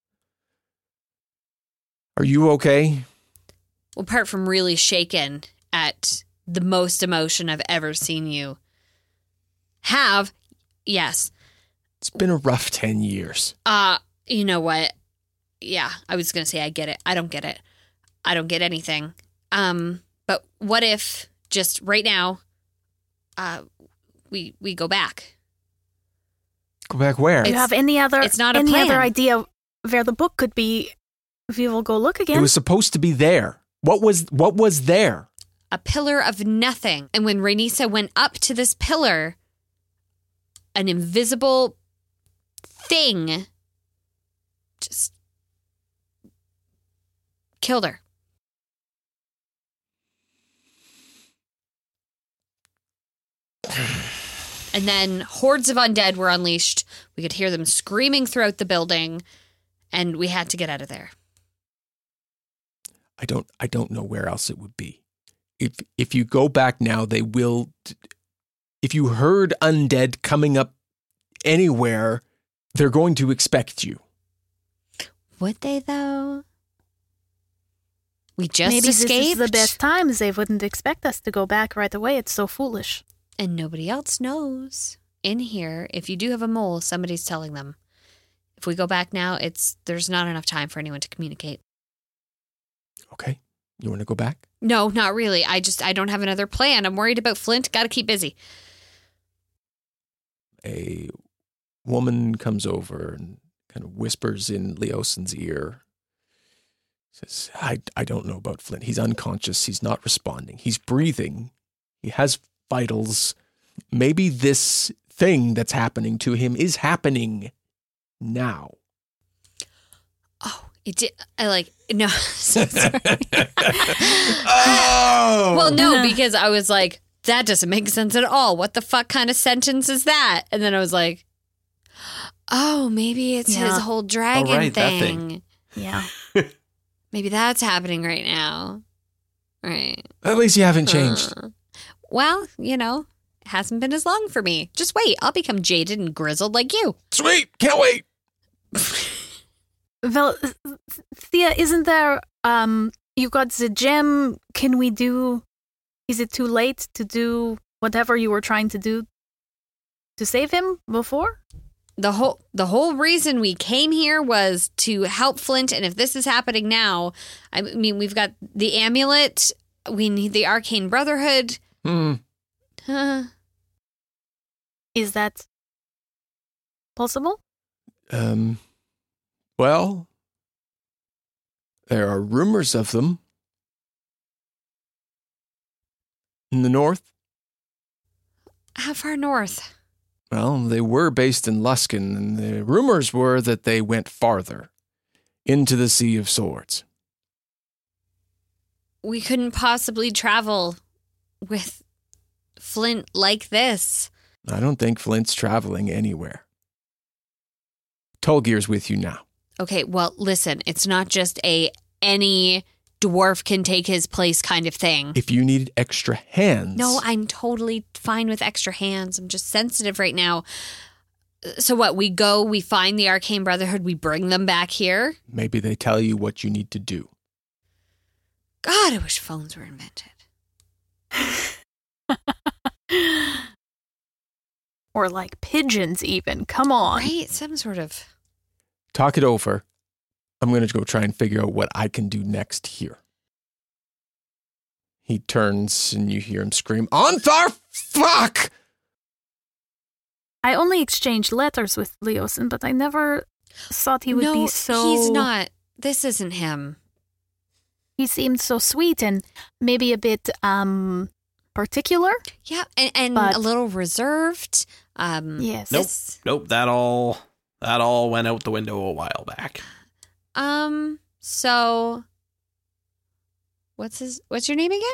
Are you okay? Well, apart from really shaken at the most emotion I've ever seen you have, yes. It's been a rough ten years. Uh, you know what? Yeah, I was going to say I get it. I don't get it. I don't get anything. Um, but what if just right now, uh, we we go back? Go back where? Do you have any other it's not a any plan. other idea where the book could be? We will go look again. It was supposed to be there. What was what was there? A pillar of nothing. And when Rhaenys went up to this pillar, an invisible thing just killed her. And then hordes of undead were unleashed. We could hear them screaming throughout the building, and we had to get out of there. I don't I don't know where else it would be. If if you go back now, they will. If you heard undead coming up anywhere, they're going to expect you. Would they, though? We just Maybe escaped. this is the best time. They wouldn't expect us to go back right away. It's so foolish. And nobody else knows. In here, if you do have a mole, somebody's telling them. If we go back now, it's there's not enough time for anyone to communicate. Okay. You want to go back? No, not really. I just, I don't have another plan. I'm worried about Flint. Got to keep busy. A woman comes over and kind of whispers in Leosin's ear. Says, I, I don't know about Flint. He's unconscious. He's not responding. He's breathing. He has vitals. Maybe this thing that's happening to him is happening now. Oh, it did. I like, no. So sorry. Oh! Well, no, because I was like, that doesn't make sense at all. What the fuck kind of sentence is that? And then I was like, oh, maybe it's Yeah. his whole dragon Oh, right, that thing. thing. Yeah. Maybe that's happening right now. Right. At least you haven't changed. Uh, well, you know, it hasn't been as long for me. Just wait. I'll become jaded and grizzled like you. Sweet. Can't wait. Well, Thea, isn't there, um, you got the gem. Can we do, is it too late to do whatever you were trying to do to save him before? The whole the whole reason we came here was to help Flint, and if this is happening now, I mean, we've got the amulet, we need the Arcane Brotherhood. Hmm. Huh. Is that possible? Um, well, there are rumors of them in the north. How far north? Well, they were based in Luskan, and the rumors were that they went farther, into the Sea of Swords. We couldn't possibly travel with Flint like this. I don't think Flint's traveling anywhere. Tolgir's with you now. Okay, well, listen, it's not just a any dwarf can take his place kind of thing. If you needed extra hands... No, I'm totally fine with extra hands. I'm just sensitive right now. So what, we go, we find the Arcane Brotherhood, we bring them back here? Maybe they tell you what you need to do. God, I wish phones were invented. Or like pigeons even. Come on. Right? Some sort of... Talk it over. I'm going to go try and figure out what I can do next here. He turns and you hear him scream, Onthar, fuck! I only exchanged letters with Leosin, but I never thought he would no, be so... he's not. This isn't him. He seemed so sweet and maybe a bit, um, particular. Yeah, and, and But- a little reserved. Um, Yes. Nope. this- Nope. That all that all went out the window a while back. Um, so... What's his... What's your name again?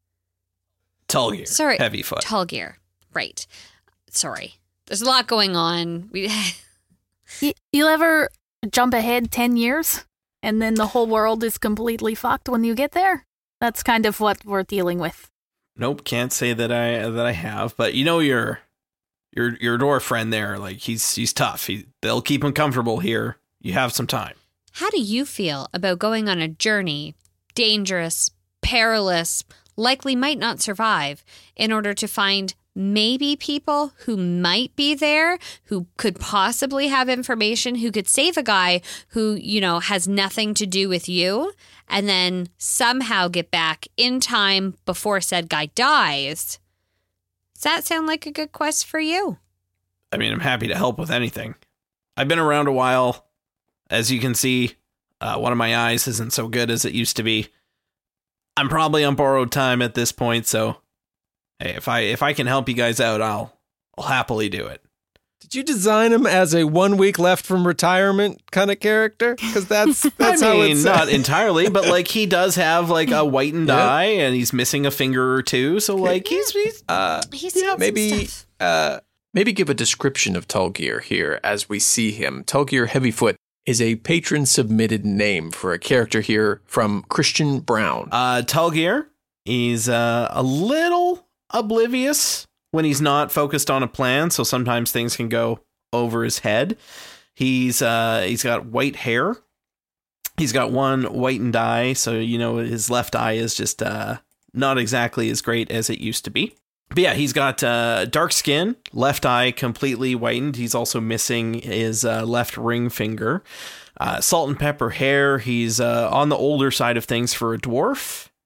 Tulgir. Sorry. Heavyfoot. Tulgir. Right. Sorry. There's a lot going on. We... Y- you'll ever jump ahead ten years and then the whole world is completely fucked when you get there? That's kind of what we're dealing with. Nope, can't say that I that I have, but you know your your your dwarf friend there, like he's he's tough. He they'll keep him comfortable here. You have some time. How do you feel about going on a journey, dangerous, perilous, likely might not survive, in order to find maybe people who might be there, who could possibly have information, who could save a guy who, you know, has nothing to do with you, and then somehow get back in time before said guy dies? Does that sound like a good quest for you? I mean, I'm happy to help with anything. I've been around a while. As you can see, uh, one of my eyes isn't so good as it used to be. I'm probably on borrowed time at this point, so hey, if I if I can help you guys out, I'll I'll happily do it. Did you design him as a one week left from retirement kind of character? Because that's that's I how mean, it's not entirely, but like he does have like a whitened Yeah. eye, and he's missing a finger or two. So like he's, he's uh, He's yeah, seen some maybe stuff. uh, maybe give a description of Tulgir here as we see him. Tulgir Heavyfoot is a patron submitted name for a character here from Christian Brown. Uh, Tulgir is uh, a little oblivious when he's not focused on a plan, so sometimes things can go over his head. He's uh, he's got white hair. He's got one whitened eye, so you know his left eye is just uh, not exactly as great as it used to be. But yeah, he's got uh, dark skin, left eye completely whitened. He's also missing his uh, left ring finger. Uh, salt and pepper hair. He's uh, on the older side of things for a dwarf.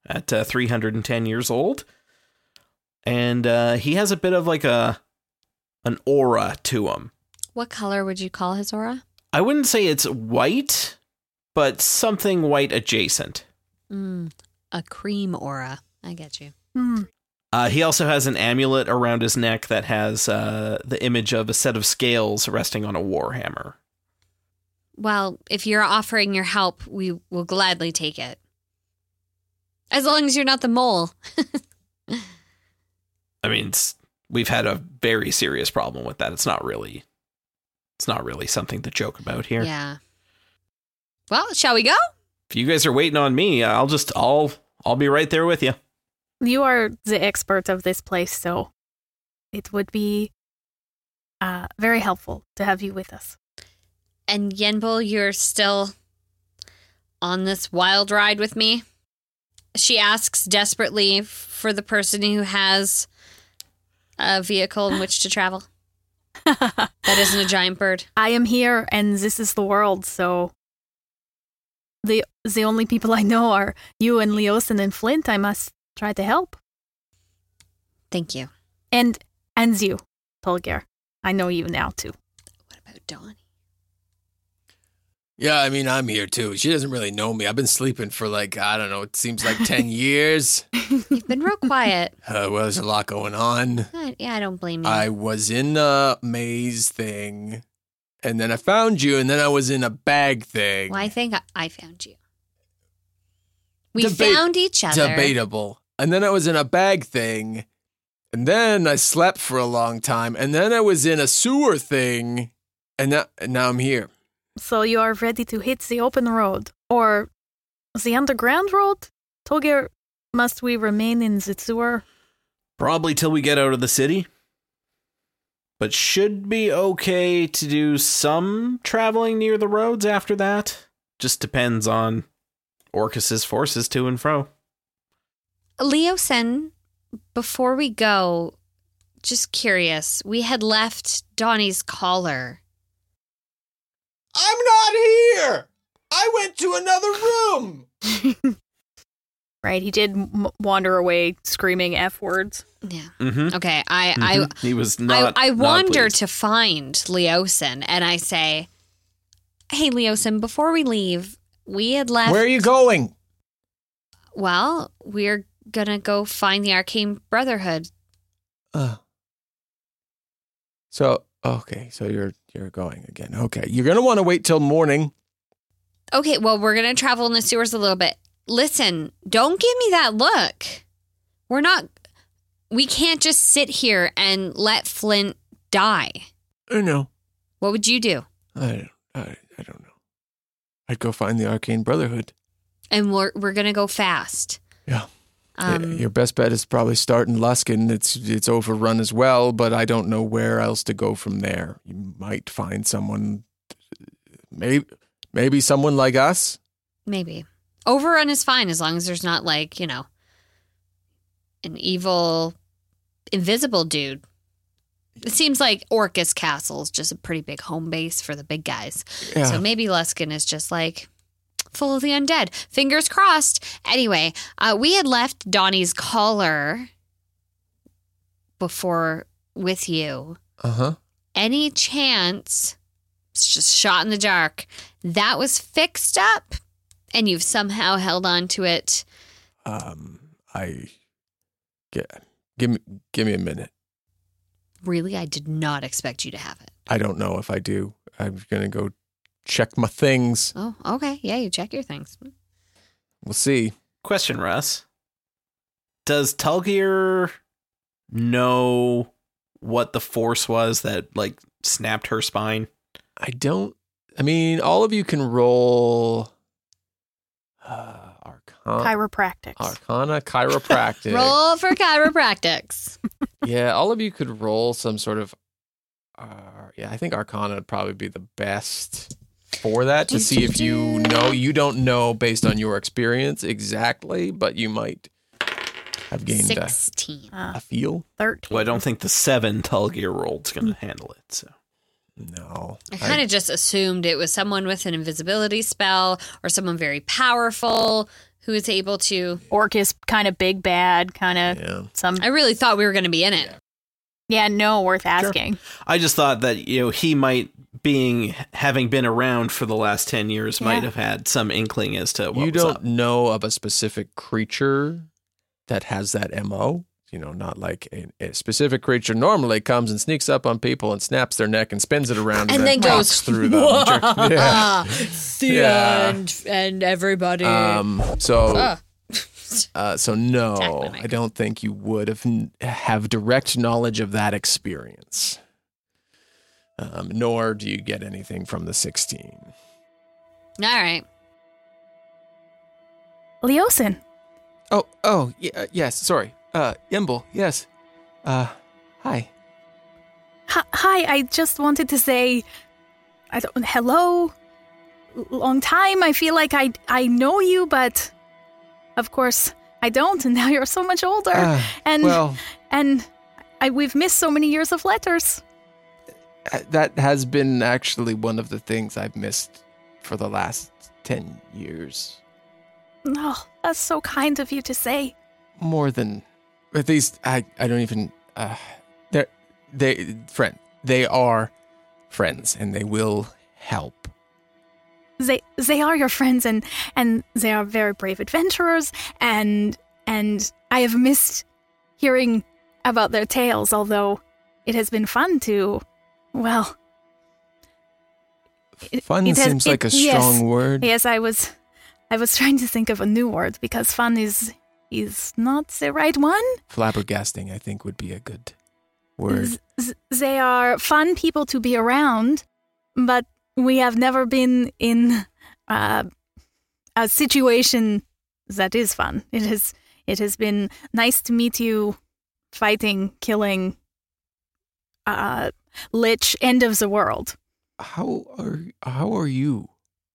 at uh, three hundred ten years old. And uh, he has a bit of like a an aura to him. What color would you call his aura? I wouldn't say it's white, but something white adjacent. Mm, a cream aura. I get you. Mm. Uh, he also has an amulet around his neck that has uh, the image of a set of scales resting on a warhammer. Well, if you're offering your help, we will gladly take it. As long as you're not the mole. I mean, it's, we've had a very serious problem with that. It's not really, it's not really something to joke about here. Yeah. Well, shall we go? If you guys are waiting on me, I'll just, I'll, I'll be right there with you. You are the expert of this place, so it would be uh, very helpful to have you with us. And Yenbul, you're still on this wild ride with me? She asks desperately for the person who has a vehicle in which to travel. That isn't a giant bird. I am here, and this is the world, so the the only people I know are you and Leosin and Flint. I must try to help. Thank you. And and you, Tolgir. I know you now, too. What about Donnie? Yeah, I mean, I'm here, too. She doesn't really know me. I've been sleeping for, like, I don't know, it seems like ten years. You've been real quiet. Uh, well, there's a lot going on. Uh, yeah, I don't blame you. I was in a maze thing, and then I found you, and then I was in a bag thing. Well, I think I, I found you. We Deba- found each other. Debatable. And then I was in a bag thing, and then I slept for a long time, and then I was in a sewer thing, and now, and now I'm here. So you are ready to hit the open road, or the underground road? Tolgir, must we remain in the sewer? Probably till we get out of the city. But should be okay to do some traveling near the roads after that. Just depends on Orcus's forces to and fro. Leosin, before we go, just curious, we had left Donnie's collar. I'm not here! I went to another room! Right, he did m- wander away screaming F words. Yeah. Mm-hmm. Okay, I, Mm-hmm. I, he was not. I, I not wander pleased. to find Leosin, and I say, "Hey, Leosin, before we leave, we had left. Where are you going? Well, we're gonna go find the Arcane Brotherhood. Uh, so, okay, so you're you're going again. Okay, you're gonna want to wait till morning. Okay, well, we're gonna travel in the sewers a little bit. Listen, don't give me that look. We're not. We can't just sit here and let Flint die. I know. What would you do? I I I don't know. I'd go find the Arcane Brotherhood. And we're we're gonna go fast. Yeah. Um, Your best bet is probably start in Luskin. It's it's overrun as well, but I don't know where else to go from there. You might find someone, maybe maybe someone like us. Maybe. Overrun is fine as long as there's not, like, you know, an evil, invisible dude. It seems like Orcus Castle is just a pretty big home base for the big guys. Yeah. So maybe Luskin is just like full of the undead. Fingers crossed. Anyway, uh, we had left Donnie's collar before with you. Uh-huh. Any chance, it's just shot in the dark, that was fixed up and you've somehow held on to it? Um, I get give me give me a minute. Really, I did not expect you to have it. I don't know if I do. I'm gonna go check my things. Oh, okay. Yeah, you check your things. We'll see. Question, Russ. Does Tolgir know what the force was that, like, snapped her spine? I don't. I mean, all of you can roll uh, Arcana. Chiropractics. Arcana, chiropractic. Roll for chiropractics. Yeah, all of you could roll some sort of. Uh, yeah, I think Arcana would probably be the best for that to see if you know. You don't know based on your experience exactly, but you might have gained a, sixteen. a feel. thirteen. Well, I don't think the seven Tolgir rolled's going to handle it, so. No. I kind of just assumed it was someone with an invisibility spell or someone very powerful who is able to... Orc is kind of big bad, kind of Yeah. some... I really thought we were going to be in it. Yeah, no, worth asking. I just thought that, you know, he might, being having been around for the last ten years, Yeah. might have had some inkling as to what You was don't up. know of a specific creature that has that M O. You know, not like a, a specific creature normally comes and sneaks up on people and snaps their neck and spins it around and, And then walks goes through them. Yeah. The Yeah. end, and everybody. Um. So. Ah. Uh, so no, I don't think you would have have direct knowledge of that experience. Um, nor do you get anything from the sixteen. All right. Leosin. Oh, oh, yeah, yes. Sorry, uh, Yimble. Yes. Uh, hi. Hi, hi, I just wanted to say, I don't, hello. L- Long time. I feel like I I know you, but of course I don't. And now you're so much older. Uh, and well, and I, we've missed so many years of letters. uh, that has been actually one of the things I've missed for the last ten years. Oh, that's so kind of you to say. More than, at least I, I don't even. Uh, they're they friend. They are friends, and they will help. They they are your friends, and and they are very brave adventurers, and and I have missed hearing about their tales. Although it has been fun to, well, it- Fun it has- seems like a it- yes, strong word. Yes, I was, I was trying to think of a new word because fun is is not the right one. Flabbergasting, I think, would be a good word. Z- z- they are fun people to be around, but we have never been in uh, a situation that is fun. It has it has been nice to meet you, fighting, killing, uh, lich, end of the world. How are how are you?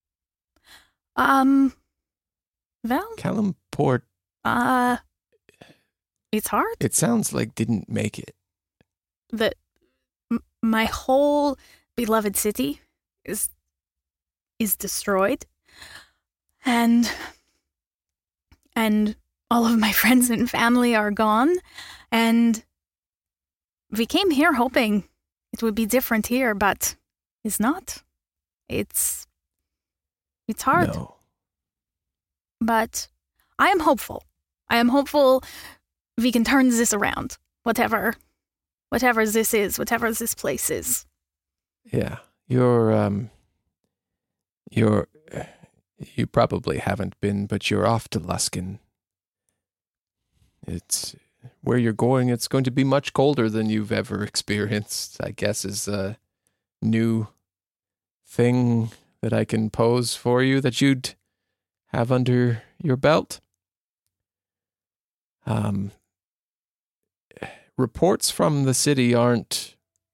Um, well, Calimport, uh, it's hard. it sounds like didn't make it. That m- my whole beloved city is is destroyed, and and all of my friends and family are gone, and we came here hoping it would be different here, but it's not. It's it's hard, No. but I am hopeful. I am hopeful we can turn this around. Whatever, whatever this is, whatever this place is. Yeah. You're um you're you probably haven't been, but you're off to Luskin. It's where you're going, it's going to be much colder than you've ever experienced, I guess, is a new thing that I can pose for you that you'd have under your belt. Um, reports from the city aren't,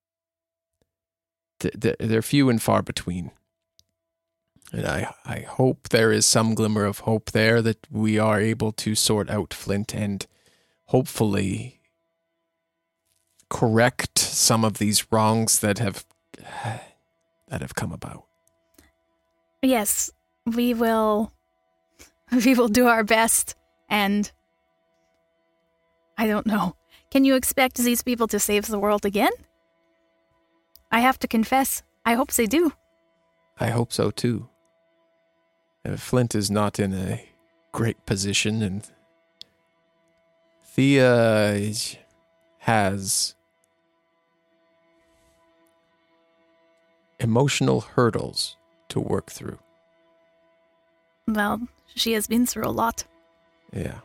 th- they're few and far between. And I, I hope there is some glimmer of hope there that we are able to sort out Flint and hopefully correct some of these wrongs that have that have come about. Yes, we will. We will do our best, and I don't know. Can you expect these people to save the world again? I have to confess, I hope they do. I hope so too. Uh, Flint is not in a great position, and Thea is, has emotional hurdles to work through. Well, she has been through a lot, Yeah.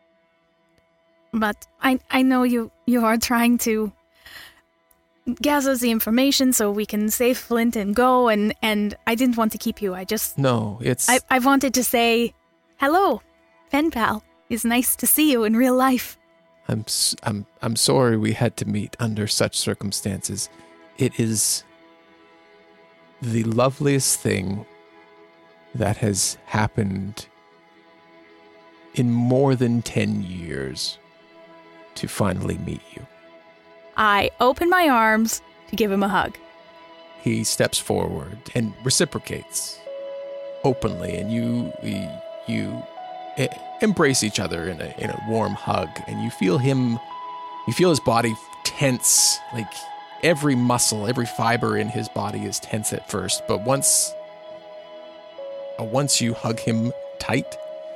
but I I know you you are trying to gather the information so we can save Flint and go, and and I didn't want to keep you. I just No, it's I I wanted to say hello, pen pal. It's nice to see you in real life. I'm s- I'm I'm sorry we had to meet under such circumstances. It is the loveliest thing that has happened in more than ten years to finally meet you. I open my arms to give him a hug. He steps forward and reciprocates openly, and you you e- embrace each other in a in a warm hug, and you feel him, you feel his body tense, like every muscle, every fiber in his body is tense at first, but once, uh, once you hug him tight,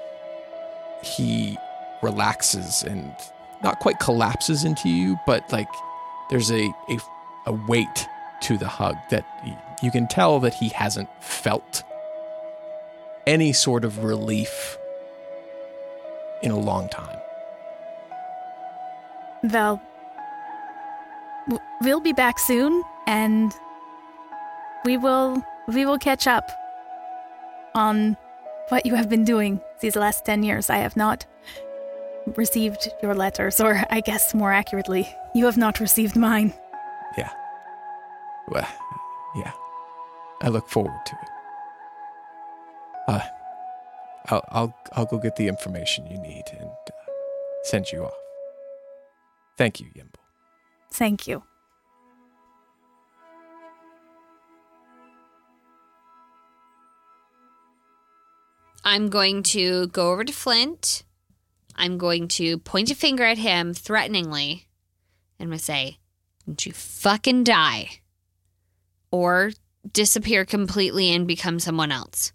he relaxes and not quite collapses into you, but like there's a a, a weight to the hug that you can tell that he hasn't felt any sort of relief in a long time. Well, w- we'll be back soon, and we will we will catch up on what you have been doing these last ten years. I have not received your letters, or I guess more accurately, you have not received mine. Yeah. Well, yeah. I look forward to it. Uh, I'll, I'll, I'll go get the information you need and uh, send you off. Thank you, Yimble. Thank you. I'm going to go over to Flint. I'm going to point a finger at him threateningly. And I'm going to say, don't you fucking die. Or disappear completely and become someone else.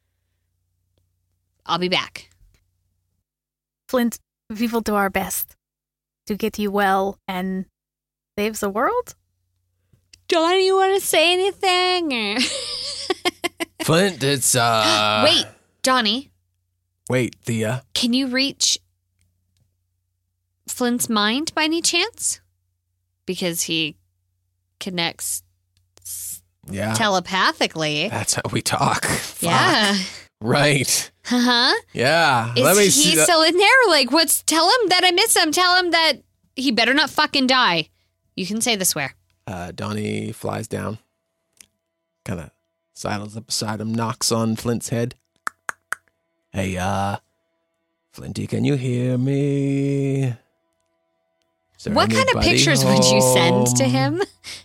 I'll be back. Flint, we will do our best to get you well and save the world. John, you want to say anything? Flint, it's, uh... Wait, Donnie. Wait, Thea. Can you reach Flint's mind by any chance? Because he connects yeah. telepathically. That's how we talk. Yeah. Fuck. Right. Uh-huh. Yeah. Is Let me he see that. still in there? Like, what's... Tell him that I miss him. Tell him that he better not fucking die. You can say the swear. Uh, Donnie flies down. Kind of sidles up beside him, knocks on Flint's head. Hey, uh... Flinty, can you hear me? Is there What kind of anybody pictures would you send to home? him?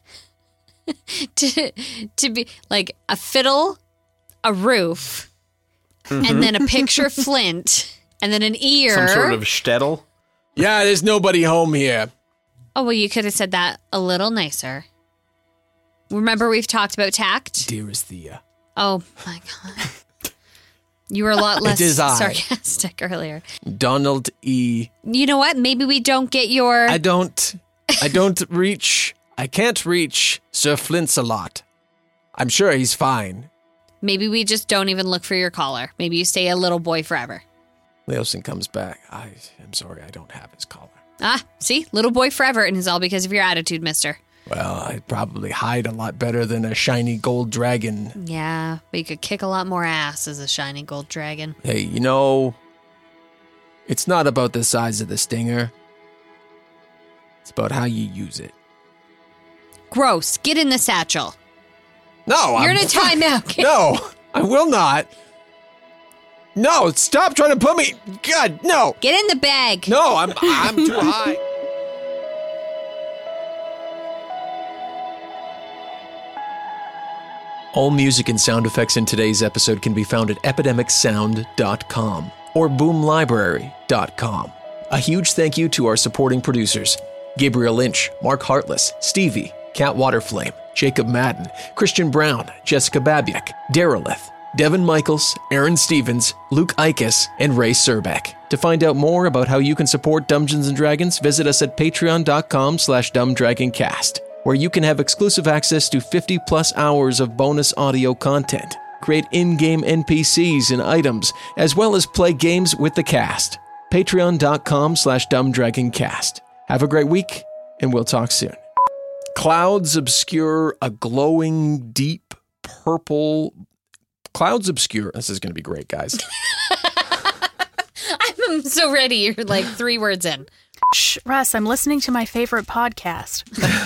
to, to be, like, a fiddle, a roof... and then a picture of Flint, and then an ear. Some sort of shtetl. Yeah, there's nobody home here. Oh, well, you could have said that a little nicer. Remember we've talked about tact? Dearest Thea. Oh, my God. You were a lot less It is I. sarcastic earlier. Donald E. You know what? Maybe we don't get your... I don't... I don't reach... I can't reach Sir Flint's a lot. I'm sure he's fine. Maybe we just don't even look for your collar. Maybe you stay a little boy forever. Leosin comes back. I am sorry, I don't have his collar. Ah, see? Little boy forever, and it's all because of your attitude, mister. Well, I'd probably hide a lot better than a shiny gold dragon. Yeah, but you could kick a lot more ass as a shiny gold dragon. Hey, you know, it's not about the size of the stinger. It's about how you use it. Gross. Get in the satchel. No, You're I'm in a timeout. No, I will not. No, stop trying to put me. God, no. Get in the bag. No, I'm I'm too high. All music and sound effects in today's episode can be found at epidemic sound dot com or boom library dot com. A huge thank you to our supporting producers, Gabriel Lynch, Mark Hartless, Stevie, Cat Waterflame, Jacob Madden, Christian Brown, Jessica Babiak, Darylith, Devin Michaels, Aaron Stevens, Luke Ikas, and Ray Surbeck. To find out more about how you can support Dungeons and Dragons, visit us at patreon.com slash dumbdragoncast, where you can have exclusive access to fifty plus hours of bonus audio content, create in-game N P Cs and items, as well as play games with the cast. Patreon.com slash dumbdragoncast. Have a great week, and we'll talk soon. Clouds obscure a glowing, deep purple... Clouds obscure... This is going to be great, guys. I'm so ready. You're like three words in. Shh, Russ, I'm listening to my favorite podcast.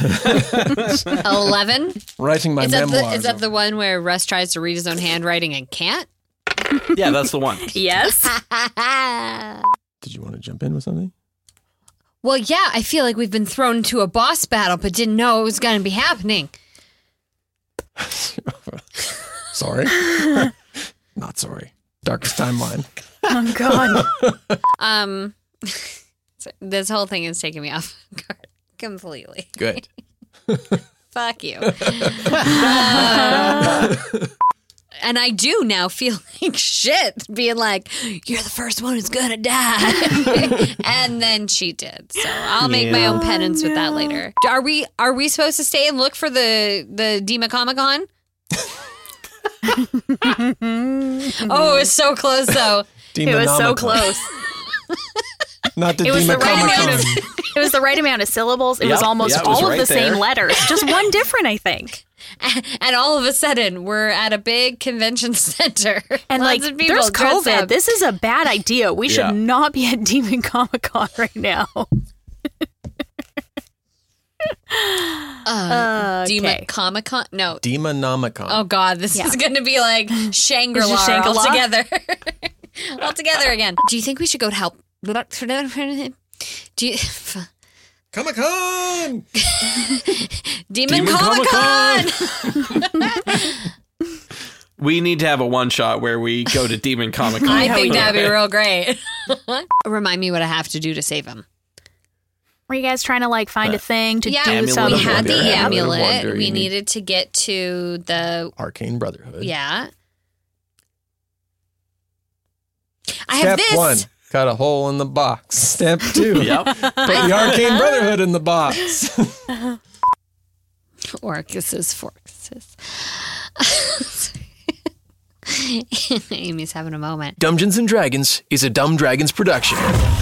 eleven? Writing my is that memoirs. The, is that the one where Russ tries to read his own handwriting and can't? Yeah, that's the one. Yes. Did you want to jump in with something? Well, yeah, I feel like we've been thrown into a boss battle, but didn't know it was going to be happening. Sorry. Not sorry. Darkest timeline. Oh, God. um, so this whole thing is taking me off guard completely. Good. Fuck you. Uh, and I do now feel like shit, being like, you're the first one who's gonna die. And then she did. So I'll make yeah. my own penance with that later. Are we are we supposed to stay and look for the, the Dima Comic Con? Oh, it was so close though. It was so close. Not the it was Dima the right Comic amount of, It was the right amount of syllables. It yep, was almost yep, it was all right of the there. same letters. Just one different, I think. And all of a sudden, we're at a big convention center. And Lots like, of people there's dressed COVID. up. This is a bad idea. We should Yeah. not be at Demon Comic Con right now. Uh, Okay. Dima Comic Con? No. Demonomicon. Oh, God. This Yeah. is going to be like Shangri-La, This is Shangri-La? all together. all together again. Do you think we should go to help? Do you... Comic Con! Demon, Demon Comic Con! We need to have a one shot where we go to Demon Comic Con. I think that'd be real great. Remind me what I have to do to save him. Were you guys trying to like find a thing to Yeah, do Amulet some? we of had the Wonder. Amulet of amulet. Wonder, We you need- needed to get to the... Arcane Brotherhood. Yeah. I Step have this. one. Cut a hole in the box. Step two. Yep. Put the Arcane Brotherhood in the box. Orcuses, Forcuses. Amy's having a moment. Dungeons and Dragons is a Dumb Dragons production.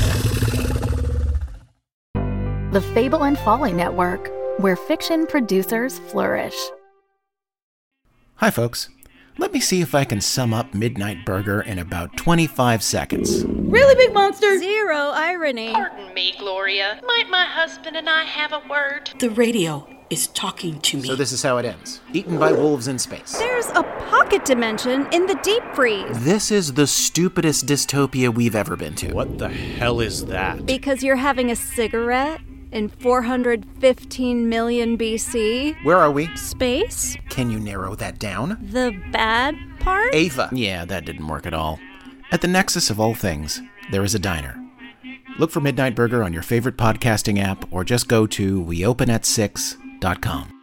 The Fable and Folly Network, where fiction producers flourish. Hi, folks. Let me see if I can sum up Midnight Burger in about twenty-five seconds. Really big monster. Zero irony. Pardon me, Gloria. Might my husband and I have a word? The radio is talking to me. So this is how it ends. Eaten by wolves in space. There's a pocket dimension in the deep freeze. This is the stupidest dystopia we've ever been to. What the hell is that? Because you're having a cigarette in four hundred fifteen million B C. Where are we? Space? Can you narrow that down? The bad part? Ava. Yeah, that didn't work at all. At the nexus of all things, there is a diner. Look for Midnight Burger on your favorite podcasting app or just go to we open at six dot com.